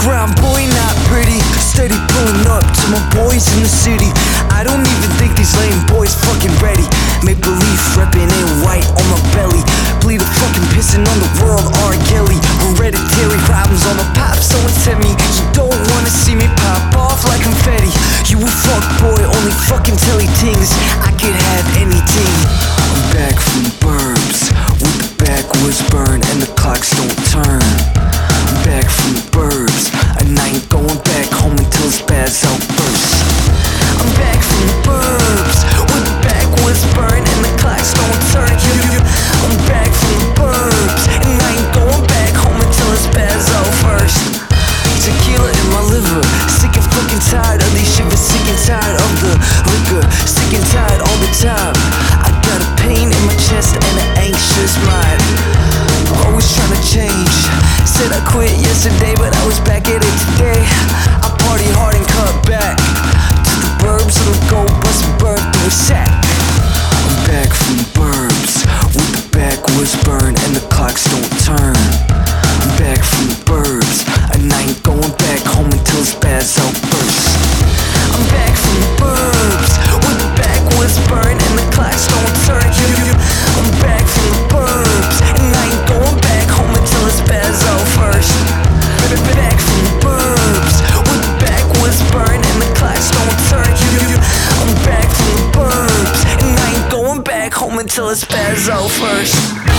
brown boy, not pretty. Steady pulling up to my boys in the city. I don't even think these lame boys fucking ready. Make believe reppin' in white on my belly. Bleed a fucking pissin' on the world, R. Kelly. Hereditary problems on my pop, someone said me. You don't wanna see me pop off like confetti. You a fuck boy, only fucking telly things. I could have anything. I'm back from the burbs with the backwoods burn and the clocks don't turn. I'm back from the burbs and I ain't going back home until it's bad's out first. I'm back from the burbs with the backwoods burn and the clocks don't turn. I'm back from the burbs and I ain't going back home until it's bad's out first. Tequila in my liver, sick and fucking tired of these shivers, sick and tired of the liquor, sick and tired all the time. I got a pain in my chest and an anxious mind. Always trying to change. Said I quit yesterday, but I was back at it today. I party hard and cut back to the burbs and the gold bus and burn through a sack. I'm back from the burbs with the backwoods burn and the clocks don't turn. I'm back from the burbs and I ain't going back home until it's bad's out first. I'm back from the burbs with the backwoods burn and the clocks don't turn. I'm back from the burbs and I ain't going back home until it's bad's out first. Back from the burbs with the backwoods burn and the clocks don't turn. I'm back from the burbs and I ain't going back home until it's bad's out first.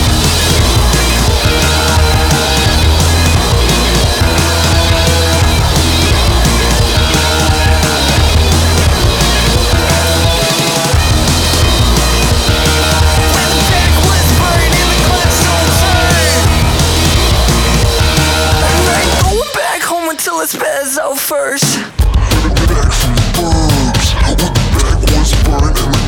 Till it's best out first. Back from the burbs with the backwoods burn and